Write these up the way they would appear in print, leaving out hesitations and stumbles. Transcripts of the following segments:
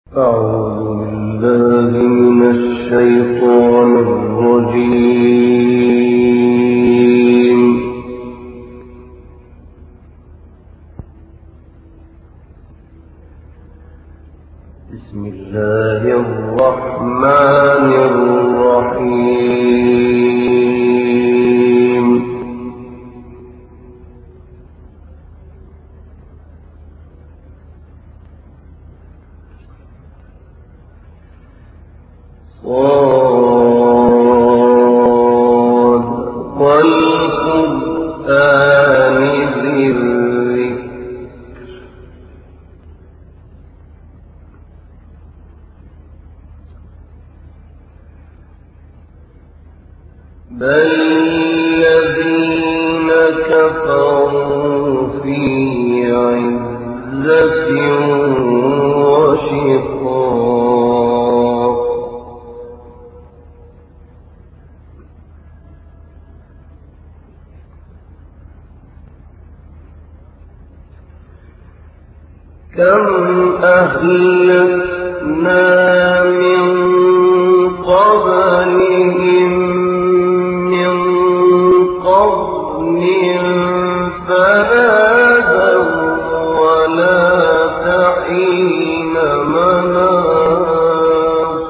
أعوذ بالله من الشيطان الرجيم. بسم الله الرحمن الرحيم. والقرآن ذي الذكر بل الذين كفروا في عزة وشقاق كم أهلكنا من قبلهم من قرن فنادوا ولا تحين مناص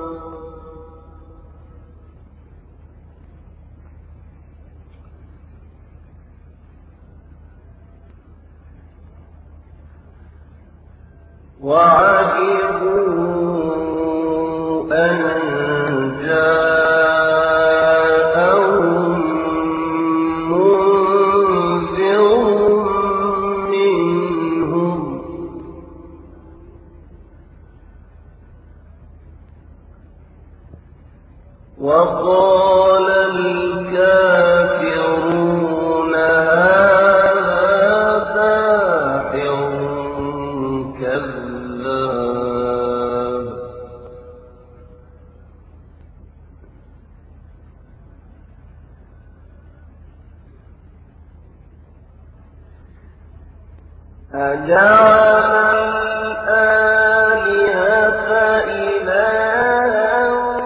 وعجبوا أن جاءهم منذر منهم وقال الكافرون هذا ساحر كذاب أجعل الآلهة إلها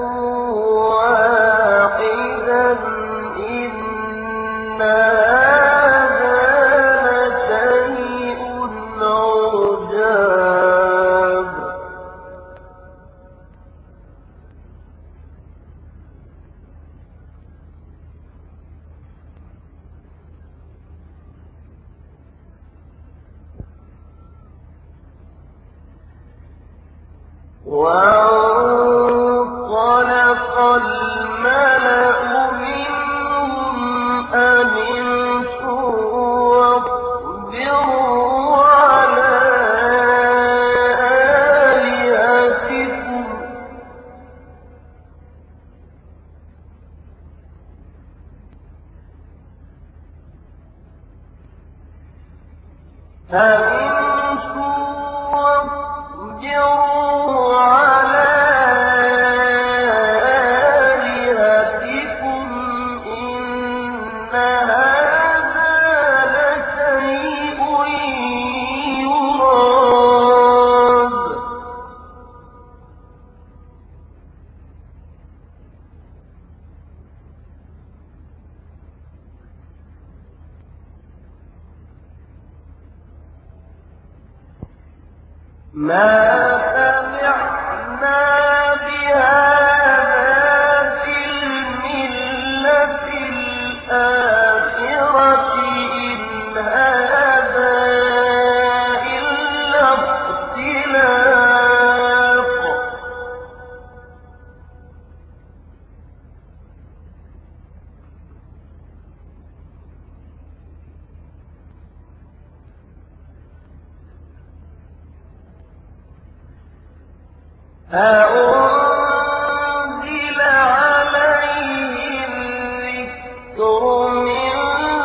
واحدا إن هذا لشيء عجاب وانطلق الملأ منهم أن امشوا واصبروا على آلهتكم إن هذا لشيء يراد ما سمعنا بهذا في الملة الآخرة إن هذا إلا اختلاق أأنزل عليه الذكر من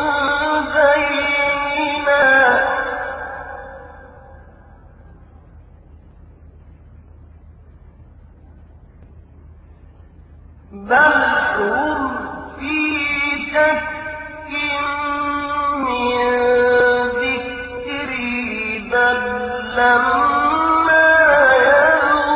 بيننا بل هم في شك من ذكري بل لما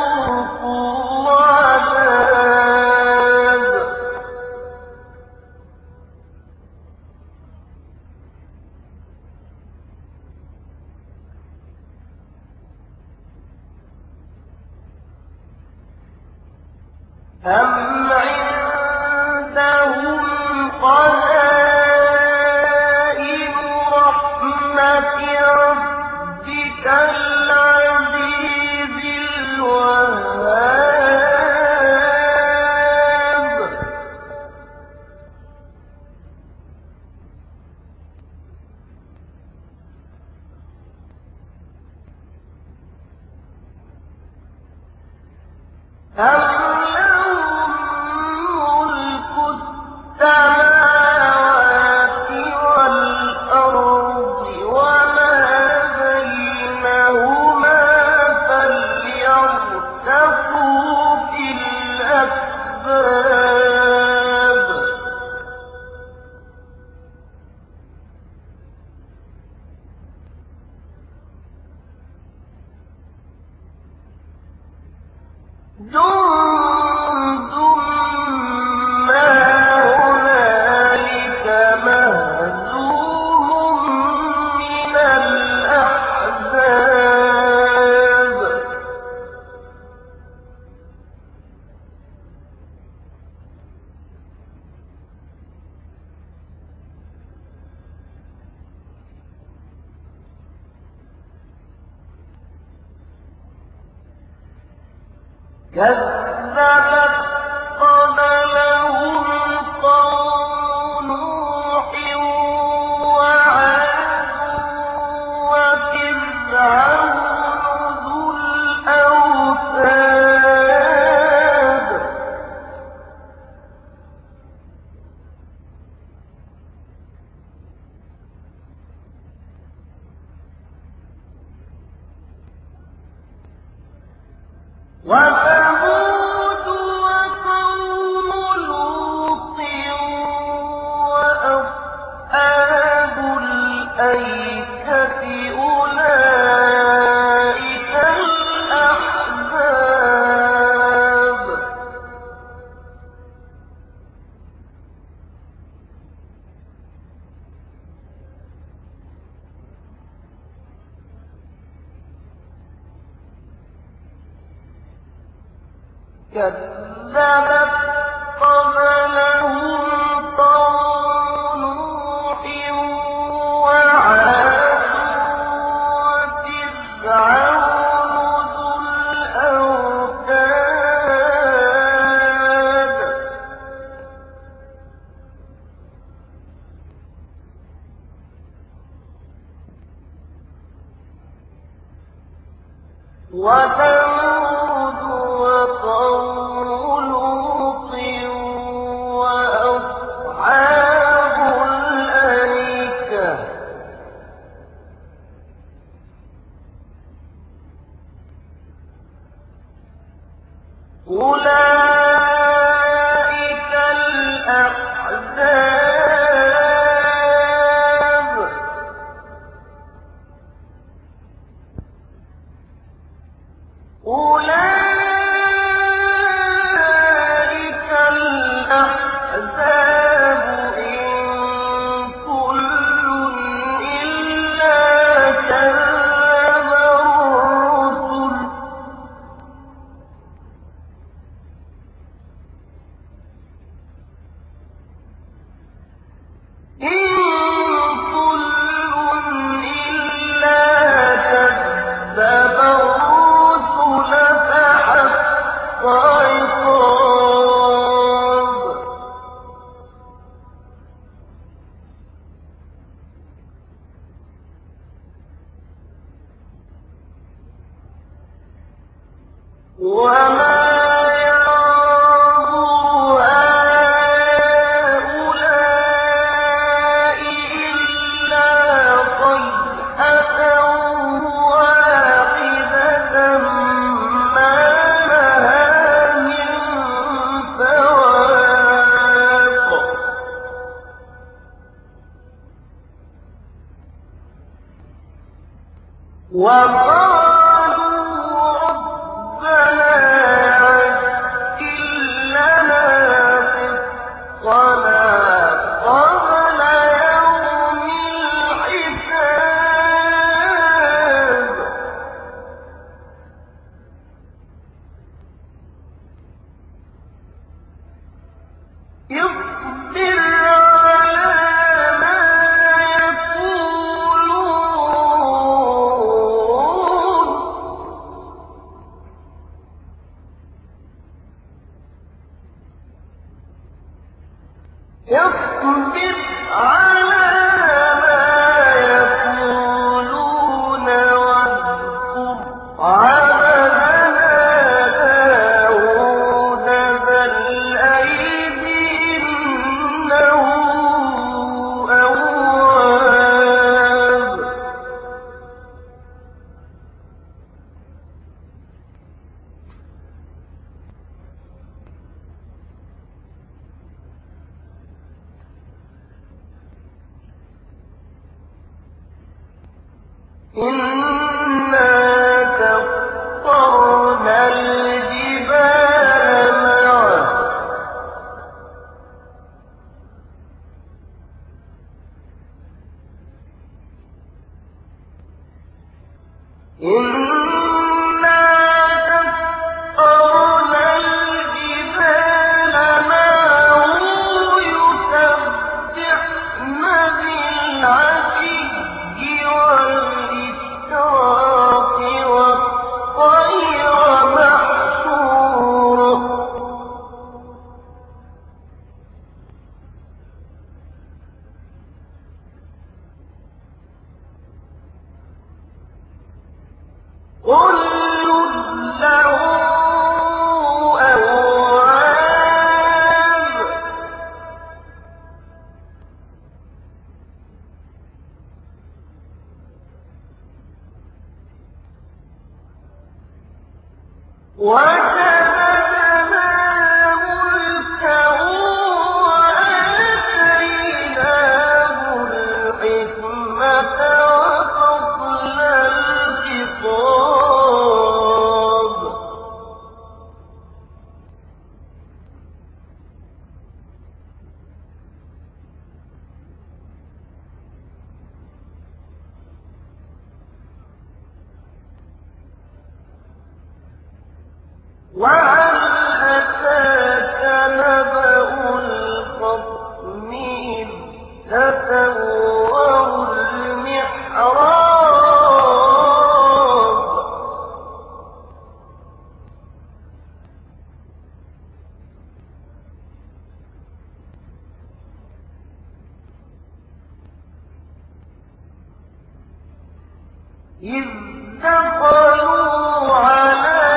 أَمْ عِندَهُمْ خَزَائِنُ رَحْمَةِ رَبِّكَ الْعَزِيزِ الْوَهَّابِ أَمْ لَهُم مُّلْكُ السَّمَاوَاتِ وَالْأَرْضِ وَمَا بَيْنَهُمَا فَلْيَرْتَقُوا فِي الْأَسْبَابِ جُندٌ مَّا هُنَالِكَ مَهْزُومٌ مِّنَ الْأَحْزَابِ كَذَّبَتْ قَبْلَهُمْ قَوْمُ نُوحٍ وَعَادٌ وَفِرْعَوْنُ ذُو الْأَوْتَادِ وَثَمُودُ وَقَوْمُ لُوطٍ وَأَصْحَابُ الْأَيْكَةِ أُولَٰئِكَ الْأَحْزَابُ كَذَّبَتْ قَبْلَهُمْ قَوْمُ نُوحٍ وَعَادٌ وَفِرْعَوْنُ ذُو الْأَوْتَادِ وَثَمُودُ وَقَوْمُ لُوطٍ وَأَصْحَابُ الْأَيْكَةِ أُولَٰئِكَ الْأَحْزَابُ أُولَٰئِكَ الْأَحْزَابُ إِن كُلٌّ إِلَّا كَذَّبَ الرُّسُلَ إِن كُلٌّ إِلَّا كَذَّبَ الرُّسُلَ فَحَقَّ عِقَابِ وَمَا يَنظُرُ هَٰؤُلَاءِ إِلَّا صَيْحَةً وَاحِدَةً مَّا لَهَا مِن فَوَاقٍ وَقَالُوا رَبَّنَا عَجِّل لَّنَا قِطَّنَا قَبْلَ يَوْمِ الْحِسَابِ اصبر على ما يقولون اصبر على ما يقولون واذكر عبدنا داود ذا الأيد إنه أواب إنا سخرنا الجبال معه إنا سخرنا الجبال معه يسبحن بالعشي والإشراق والطير محشورة كل له أواب وشددنا ملكه وآتيناه الحكمة وفصل الخطاب وهل أتاك نبأ الخصم إذ تسوروا المحراب إذ دخلوا على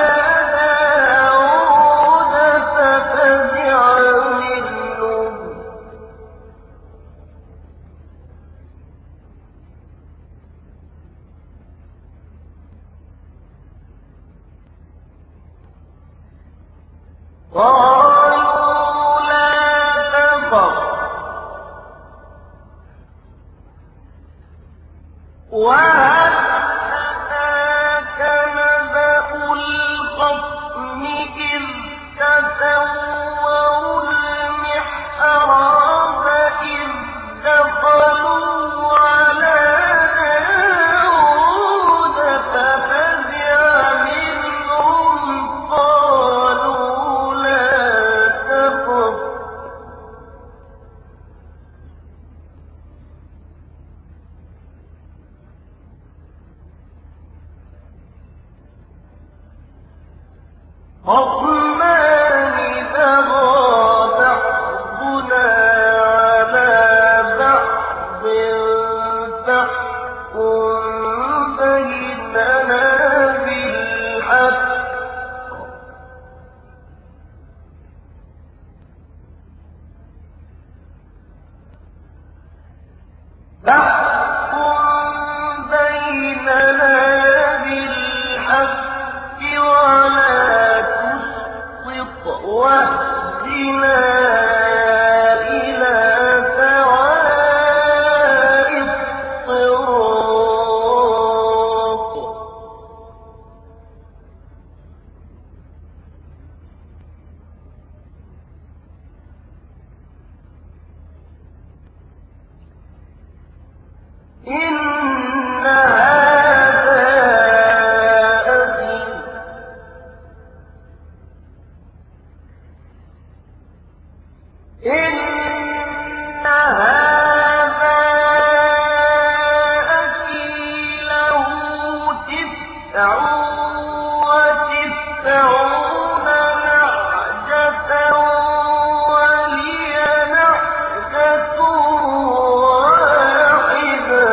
داود ففزع منهم قالوا لا تخف وهل أتاك نبأ الخصم إذ تسوروا المحراب إذ دخلوا على داود ففزع منهم قالوا لا تخف خصمان بغى بعضنا على بعض فاحكم بيننا بالحق ولا تشطط إِنَّ هَٰذَا أَخِي لَهُ 99 نعجةً وَلِيَ نَعْجَةٌ وَاحِدَةٌ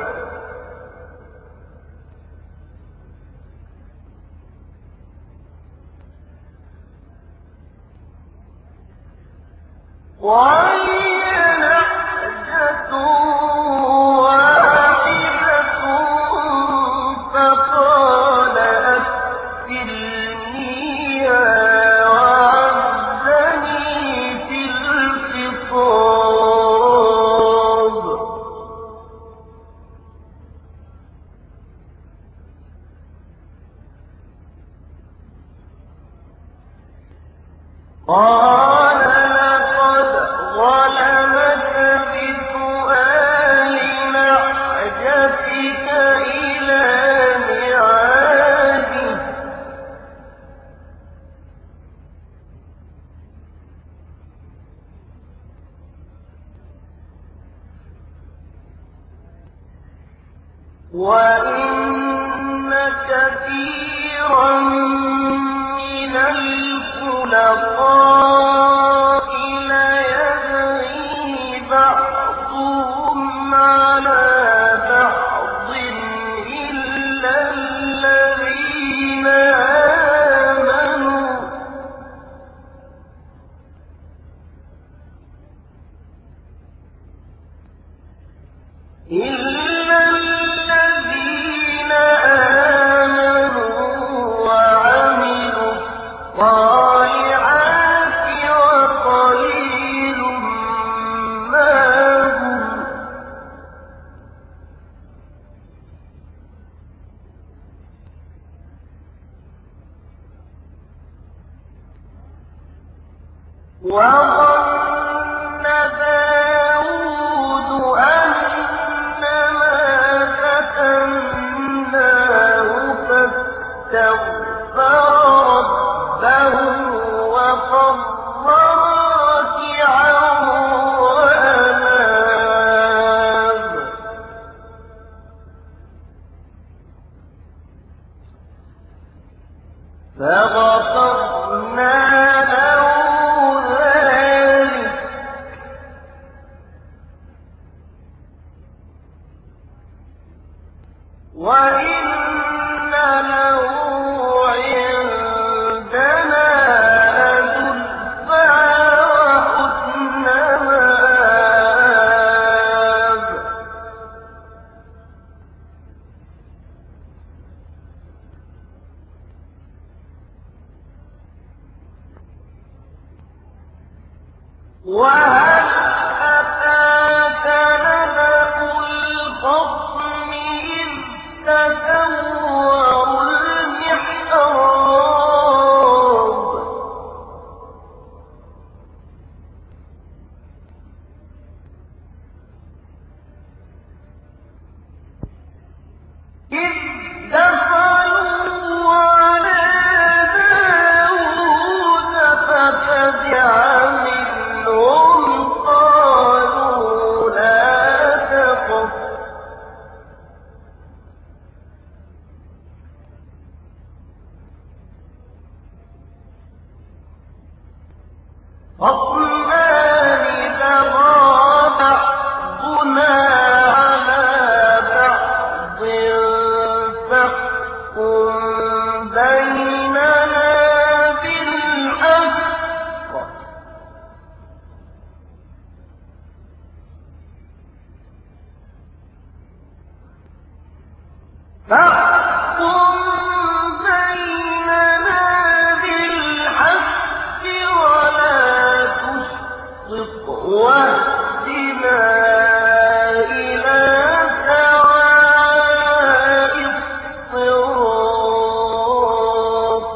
فَقَالَ أَكْفِلْنِيهَا وَعَزَّنِي فِي الْخِطَابِ قَالَ لَقَدْ ظَلَمَكَ بِسُؤَالِ نَعْجَتِكَ إِلَىٰ نِعَاجِهِ ۖ وَإِنَّ كَثِيرًا مِّنَ الْخُلَطَاءِ لَيَبْغِي بَعْضُهُمْ عَلَىٰ بَعْضٍ إِلَّا الَّذِينَ آمَنُوا وَعَمِلُوا الصَّالِحَاتِ وَقَلِيلٌ مَّا هُمْ ۗ وَظَنَّ دَاوُودُ أَنَّمَا فَتَنَّاهُ فَاسْتَغْفَرَ رَبَّهُ وَخَرَّ رَاكِعًا وَأَنَابَ ۩فَغَفَرْنَا لَهُ ذَٰلِكَ ۖ وَإِنَّ لَهُ عِندَنَا لَزُلْفَىٰ وَحُسْنَ مَآبٍ وَهَلْ أَتَاكَ نَبَأُ الْخَصْمِ إِذْ تَسَوَّرُوا الْمِحْرَابَ إِذْ دَخَلُوا عَلَىٰ دَاوُودَ فَفَزِعَ مِنْهُمْ قَالُوا لَا تَخَفْ خَصْمَانِ بَغَىٰ بَعْضُنَا عَلَىٰ بَعْضٍ فَاحْكُم بَيْنَنَا بِالْحَقِّ وَلَا تُشْطِطْ وَاهْدِنَا إِلَىٰ سَوَاءِ الصِّرَاطِ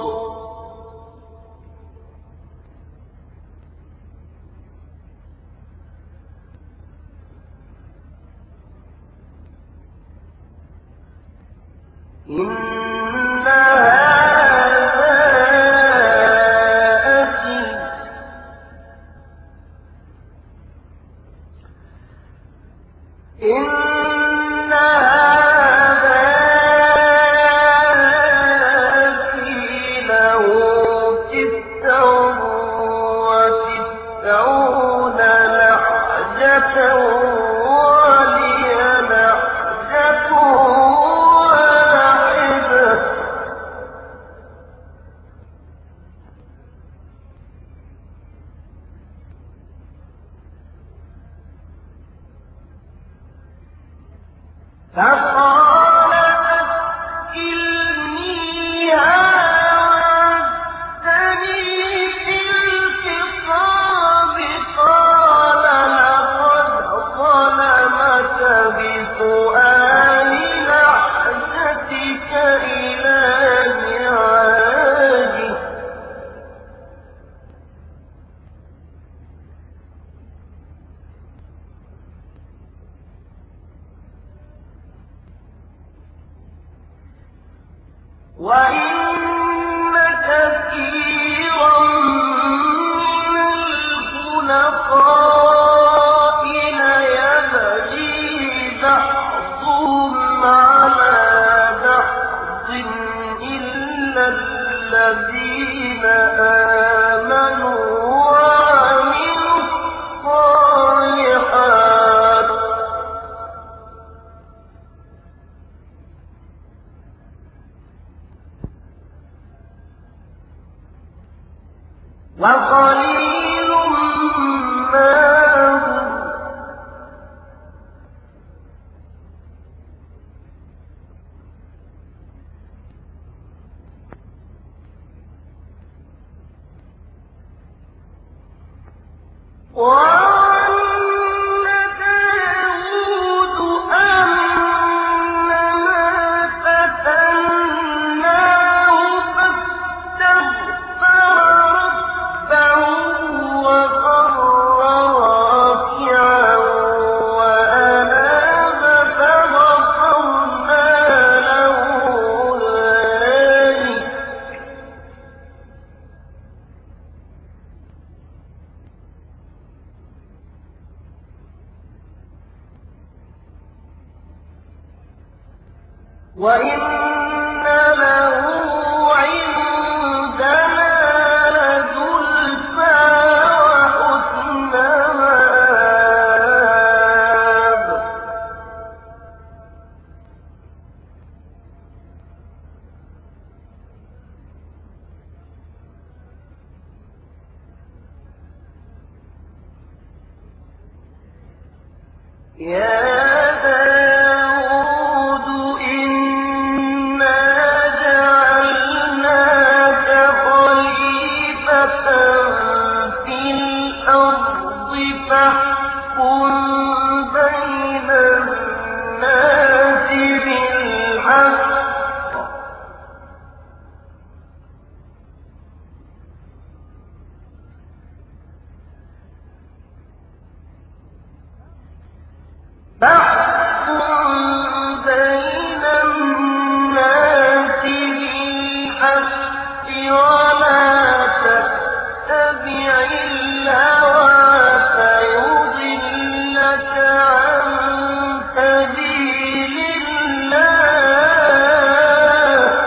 إِنَّ هَٰذَا أَخِي فقال أكلنيها وعدتني في الخطاب قال لقد ظلمك بسؤال نعجتك إلى نعاجه وَإِنَّ كَثِيرًا مِّنَ الْخُلَطَاءِ لَيَبْغِي بَعْضُهُمْ عَلَىٰ بَعْضٍ إِلَّا الَّذِينَ آمَنُوا وَعَمِلُوا الصَّالِحَاتِ وَقَلِيلٌ مَّا هُمْ وَظَنَّ دَاوُودُ أَنَّمَا فَتَنَّاهُ فَاسْتَغْفَرَ رَبَّهُ وَخَرَّ رَاكِعًا وَأَنَابَ فَغَفَرْنَا لَهُ ذَٰلِكَ وَإِنَّ لَهُ عِندَنَا لَزُلْفَىٰ وَحُسْنَ مَآبٍ يَا دَاوُودُ إِنَّا جَعَلْنَاكَ خَلِيفَةً فِي الْأَرْضِ فَاحْكُم بَيْنَ النَّاسِ بِالْحَقِّ وَلَا تَتَّبِعِ الْهَوَىٰ فَيُضِلَّكَ عَن سَبِيلِ اللَّهِ ۚ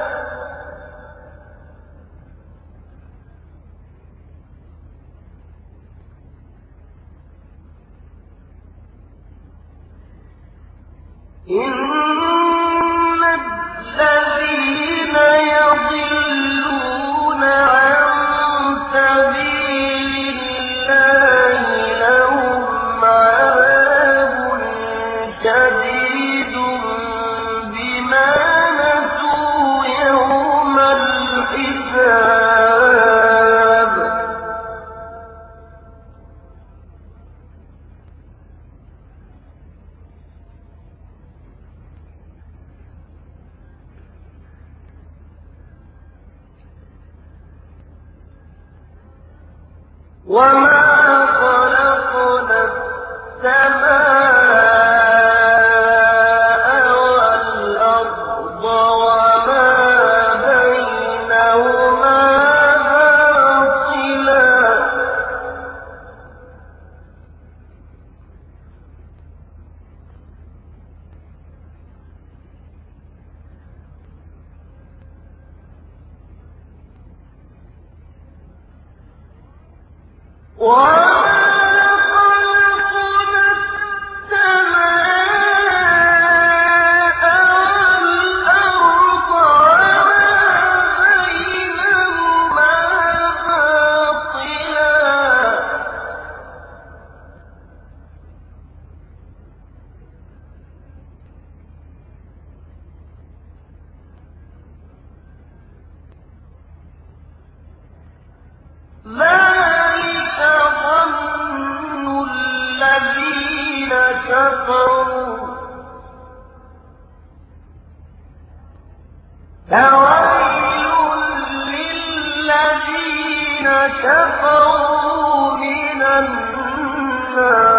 إِنَّ الَّذِينَ يَضِلُّونَ عَن سَبِيلِ اللَّهِ لَهُمْ عَذَابٌ شَدِيدٌ بِمَا نَسُوا يَوْمَ الْحِسَابِ وَمَا خَلَقْنَا السَّمَاءَ وَالْأَرْضَ وَمَا بَيْنَهُمَا بَاطِلًا ۚ وَمَا خَلَقْنَا السَّمَاءَ وَالْأَرْضَ وَمَا بَيْنَهُمَا بَاطِلًا ۚ كفروا من النار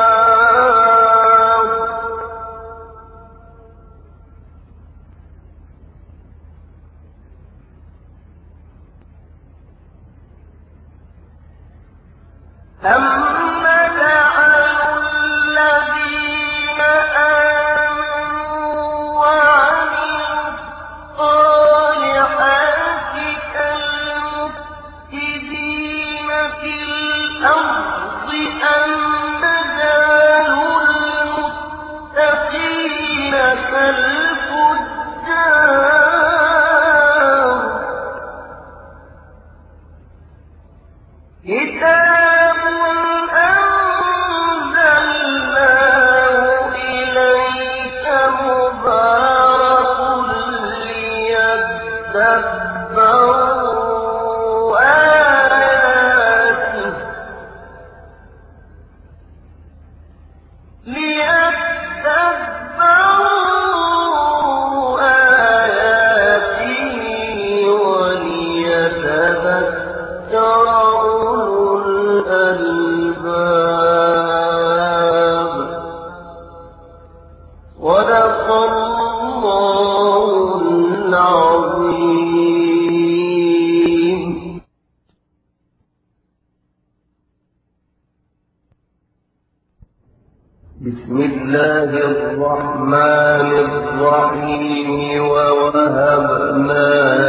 بسم الله الرحمن الرحيم ووهبنا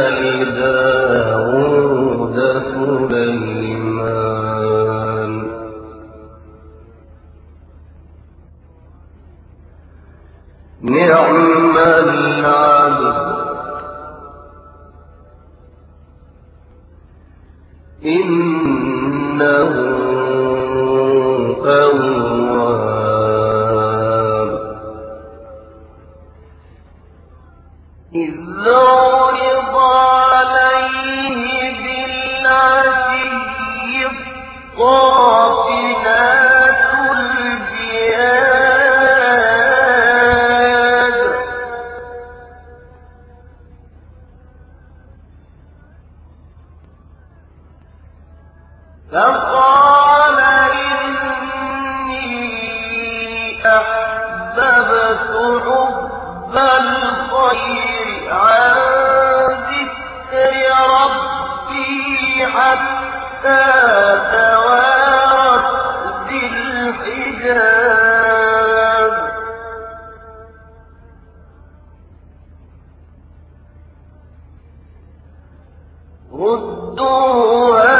لداود سليمان نعم العبد إنه أواب إذ عرض عليه بالعشي الصافنات الجياد فقال إني أحببت حب الخير عن ذكر ربي حتى توارت بالحجاب ردوها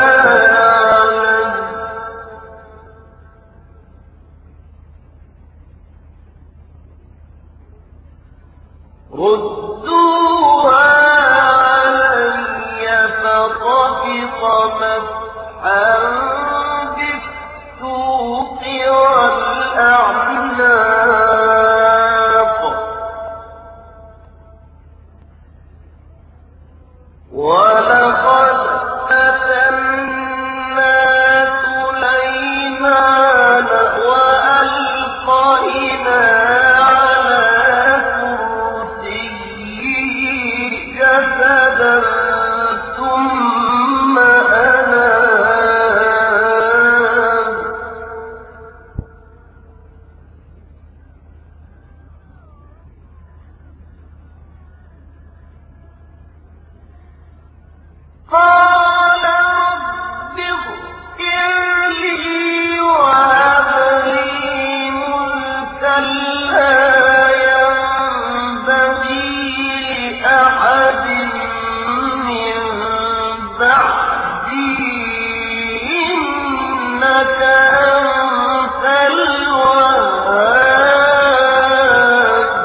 علي فطفق مسحا بالسوق والأعناق ولقد فتنا سليمان وألقينا جسدا ثم أناب قال رب اغفر لي وهب لي ملكا لا ينبغي لأحد من بعدي إنك أنت الوهاب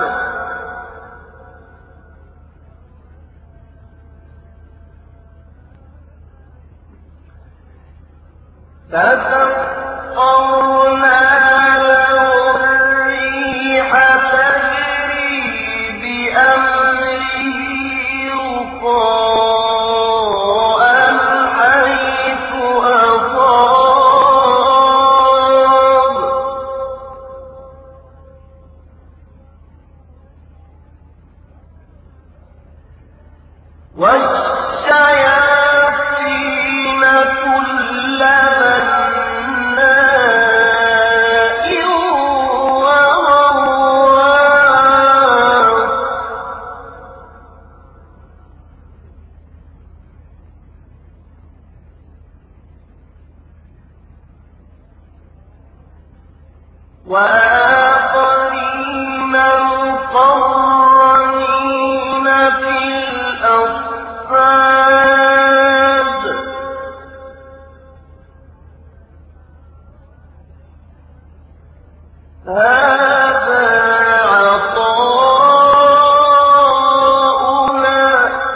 فسخرنا له الريح تجري بأمره رخاء حيث أصاب وآخرين مقرنين في الأصفاد هذا عطاؤنا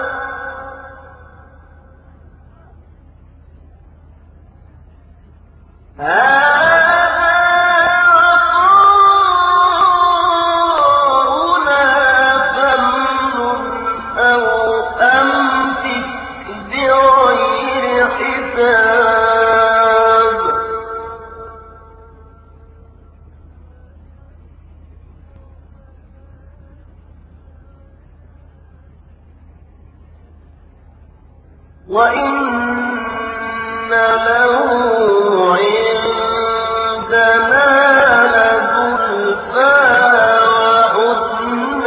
فامنن أو أمسك بغير حساب وإن له عندنا لزلفى وحسن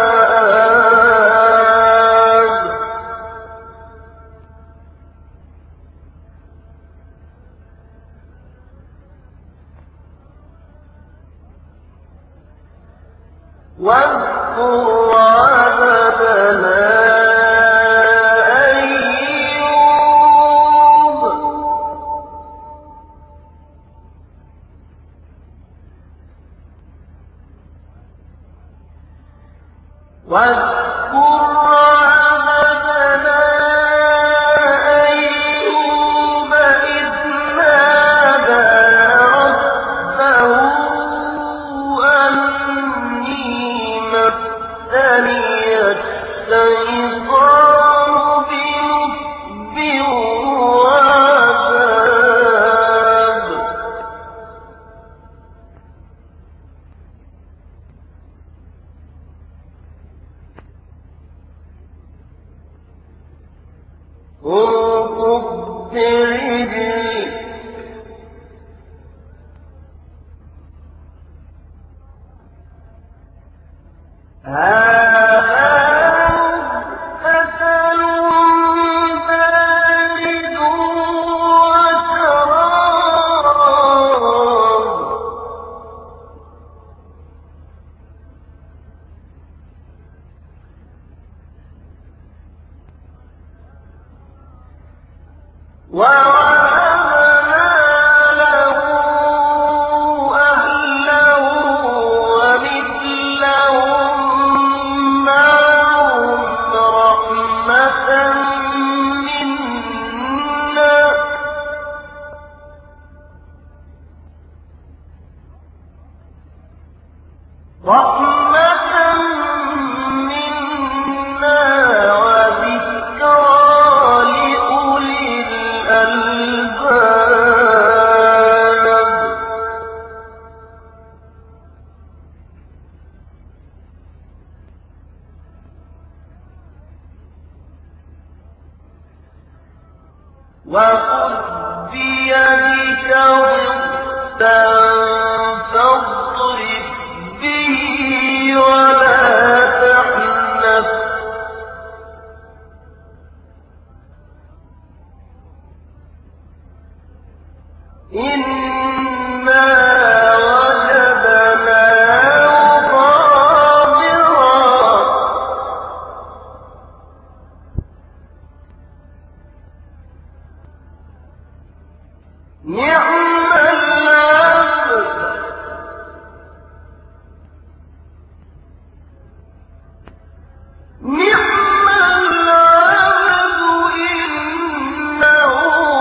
مآب واذكر عبدنا واذكر عبدنا أيوب إذ نادى ربه أني مسني الشيطان بنصب وعذاب اركض برجلك هذا مغتسل بارد وشراب ووهبنا له أهله ومثلهم معهم رحمة منا وذكرى لأولي الألباب وخذ بيدك ضغثا فاضرب به ولا تحنث إنا وجدناه صابرا نعم العبد نعم العبد إنه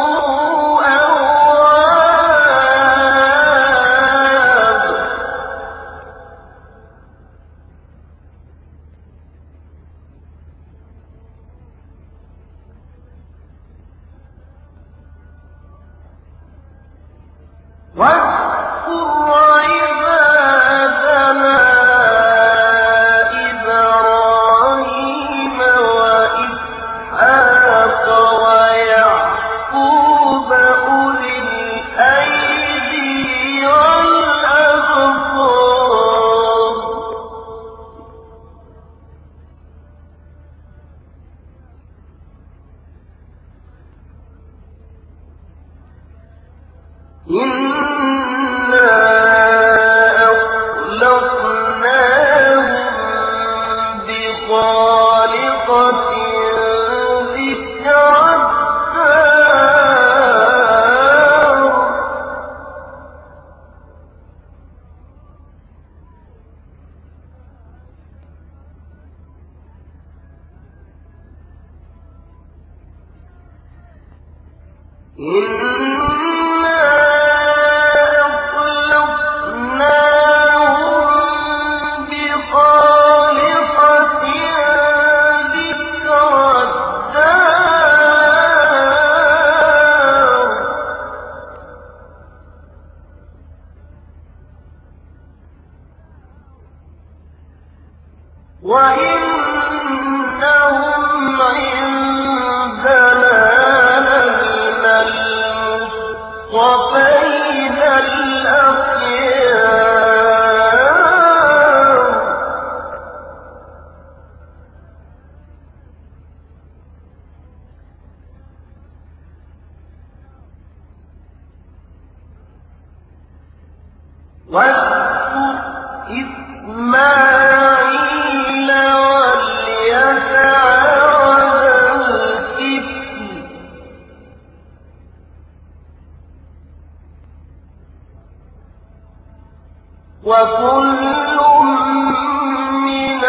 أواب واذكر عبادنا إبراهيم وإسحاق ويعقوب أولي الأيدي والأبصار إنا إِنَّا أَخْلَصْنَاهُم بِخَالِصَةٍ ذِكْرَى الدَّارِ وَإِنَّهُمْ عِندَنَا لَمِنَ الْمُصْطَفَيْنَ الْأَخْيَارِ واذكر إسماعيل واليسع وذا الكفل وكل من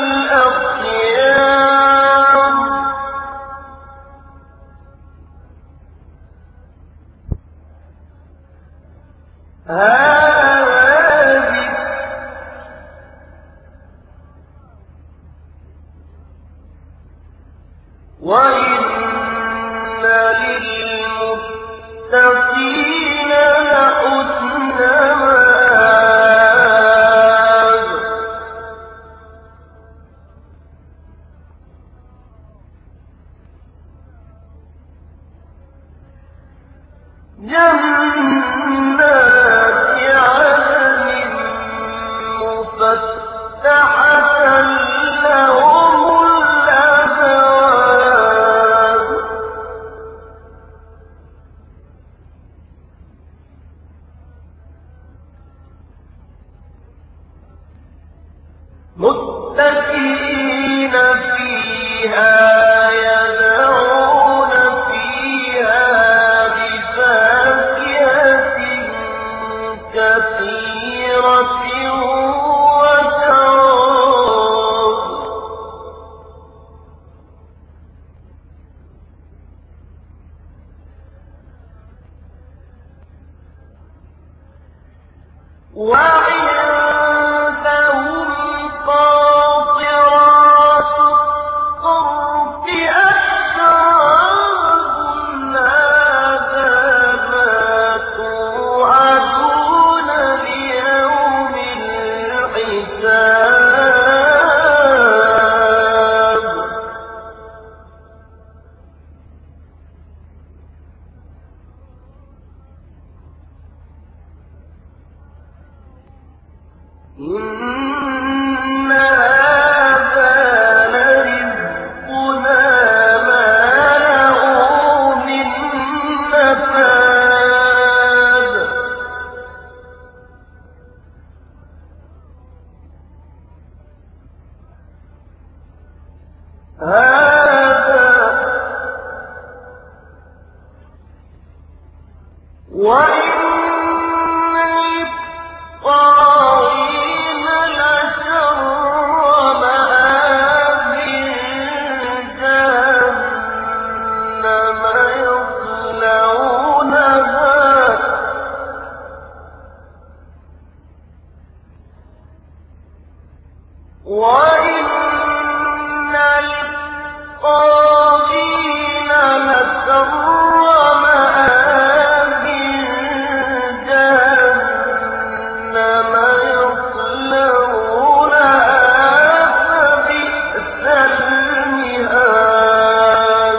الأخيار وَإِنَّ لِلْمُتَّقِينَ لَحُسْنَ مَآبٍ جَنَّاتِ عَدْنٍ مُّفَتَّحَةً لَّهُمُ الْأَبْوَابُ مُتَّكِئِينَ فِيهَا يَدْعُونَ فِيهَا بِفَاكِهَةٍ كَثِيرَةٍ وَشَرَابٍ وَعِندَهُمْ قَاصِرَاتُ الطَّرْفِ أَتْرَابٌ هَٰذَا مَا تُوعَدُونَ لِيَوْمِ الْحِسَابِ إِنَّ هَٰذَا لَرِزْقُنَا مَا لَهُ مِن نَّفَادٍ وَإِنَّ لِلطَّاغِينَ لَشَرَّ مَآبٍ جَهَنَّمَ يَصْلَوْنَهَا وَإِنَّ لِلطَّاغِينَ لَشَرَّ مَآبٍ جَهَنَّمَ يَصْلَوْنَهَا فَبِئْسَ الْمِهَادُ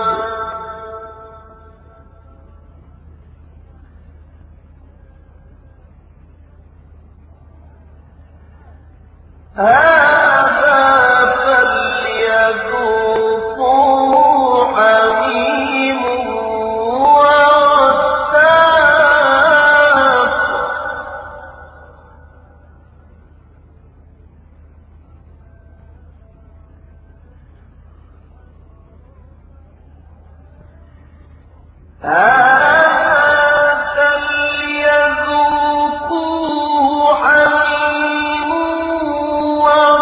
هَٰذَا فَلْيَذُوقُوهُ حَمِيمٌ وَغَسَّاقٌ هَٰذَا فَلْيَذُوقُوهُ حَمِيمٌ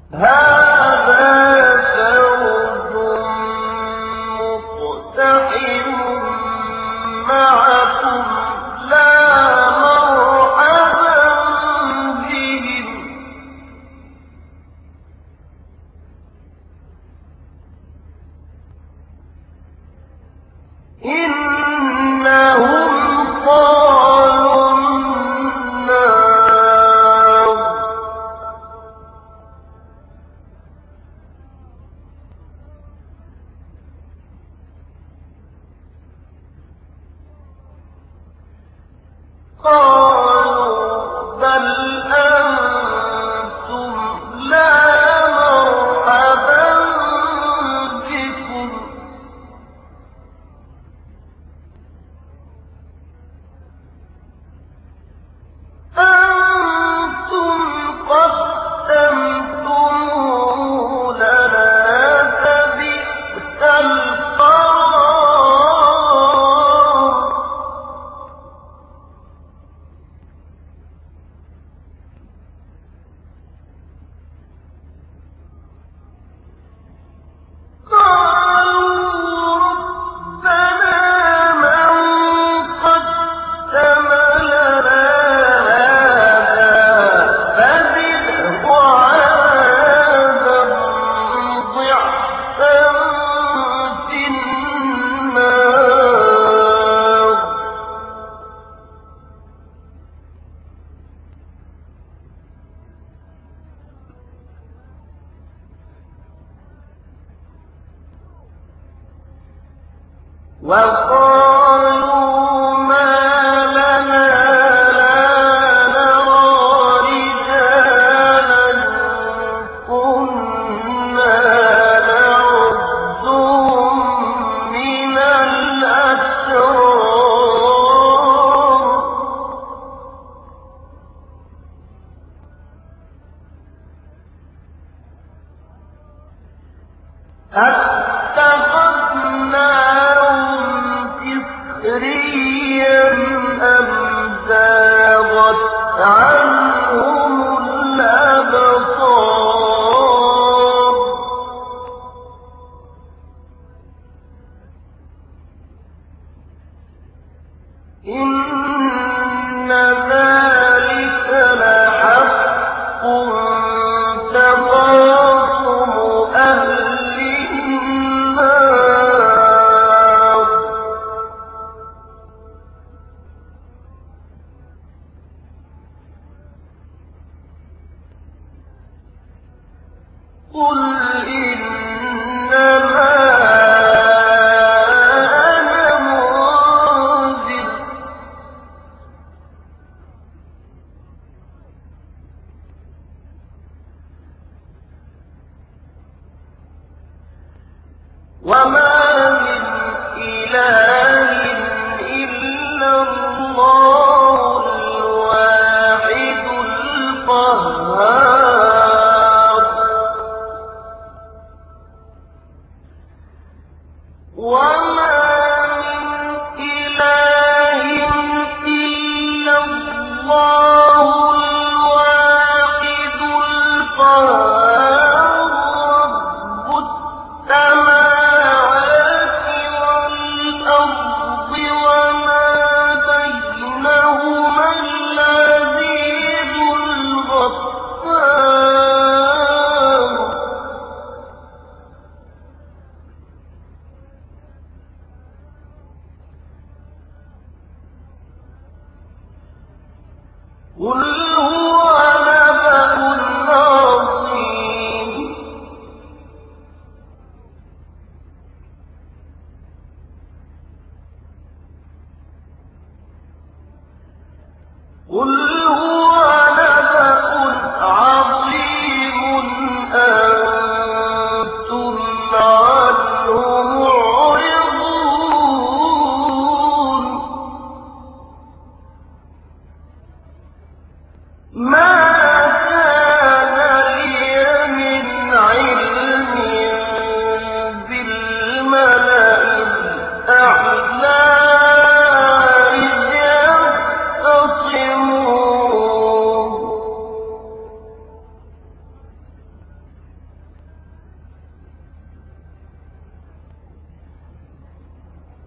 السماوات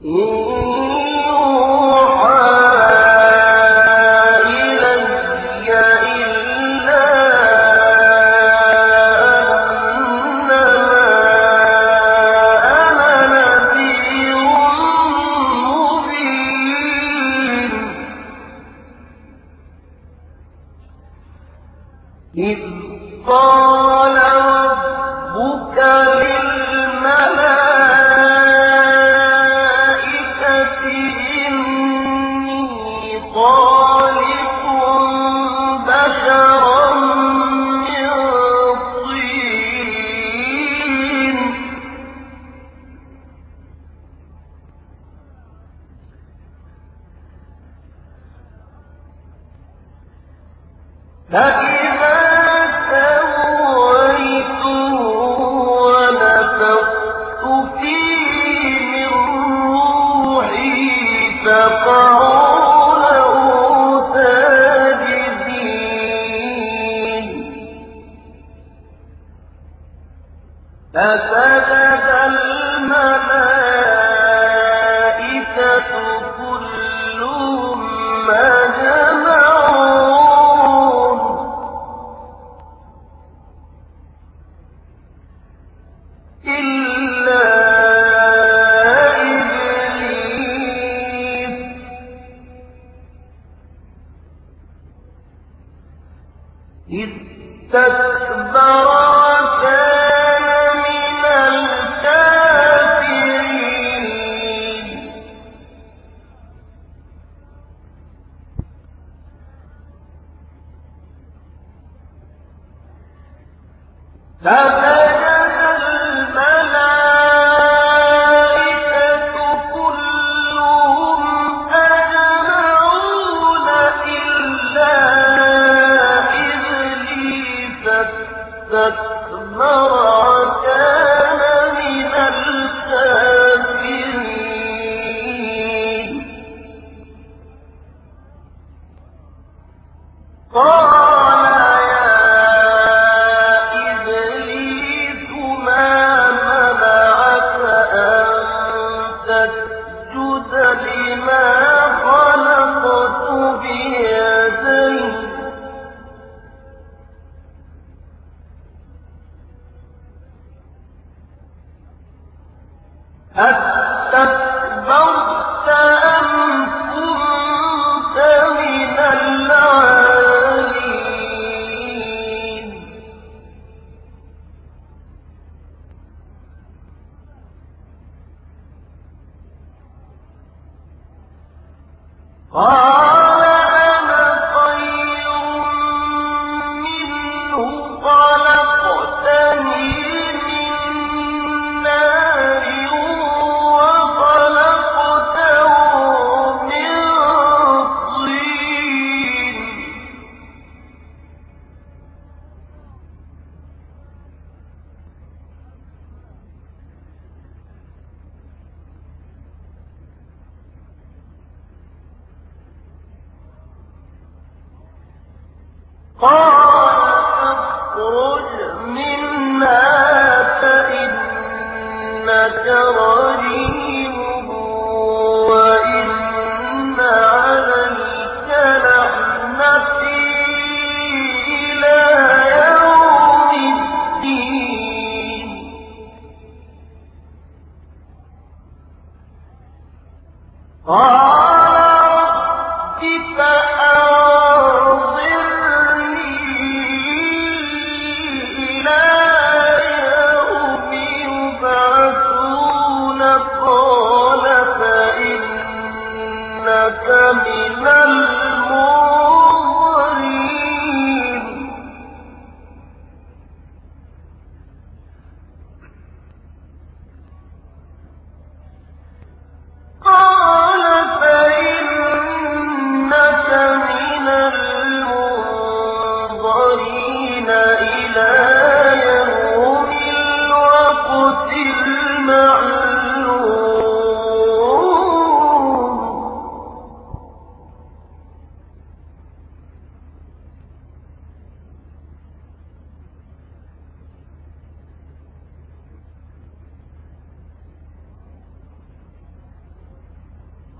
يبعثون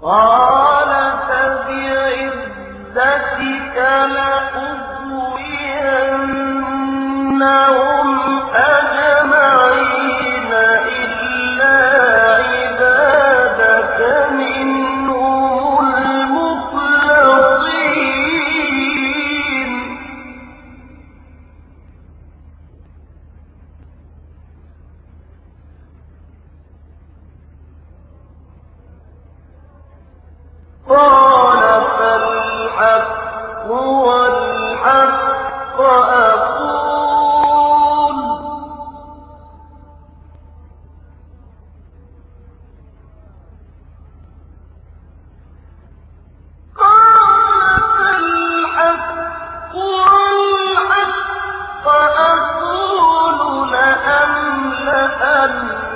قال فبعزتك لأغوينهم أجمعين إلا عبادك منهم المخلصين. قال فالحق والحق أقول لأملأن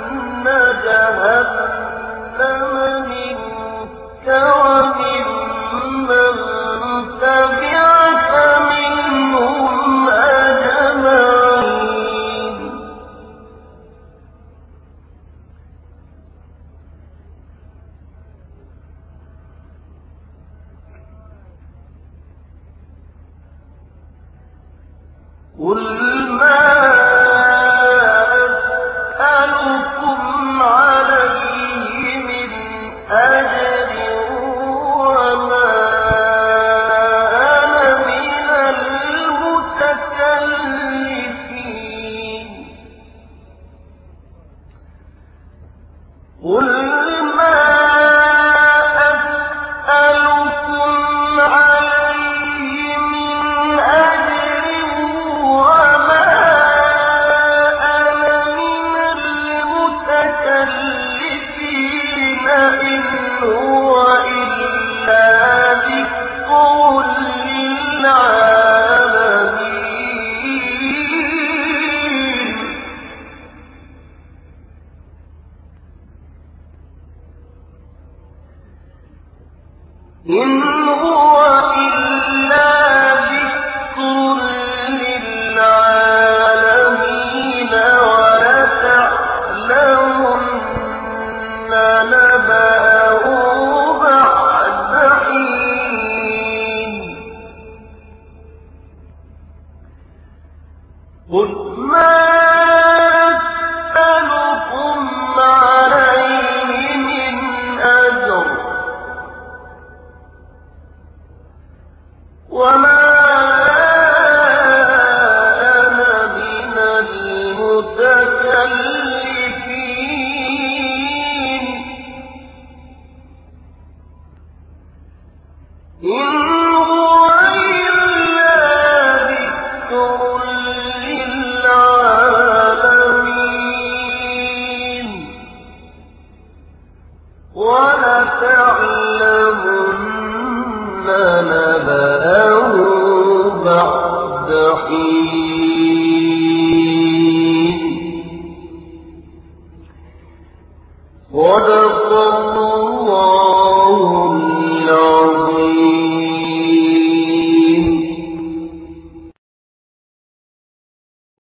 جهنم منك وممن تبعك منهم أجمعين. قل ما أسألكم عليه من أجر وما أنا من المتكلفين. قل ما أسألكم عليه من أجر وما أنا من المتكلفين إن هو إلا ذكر للعالمين. إن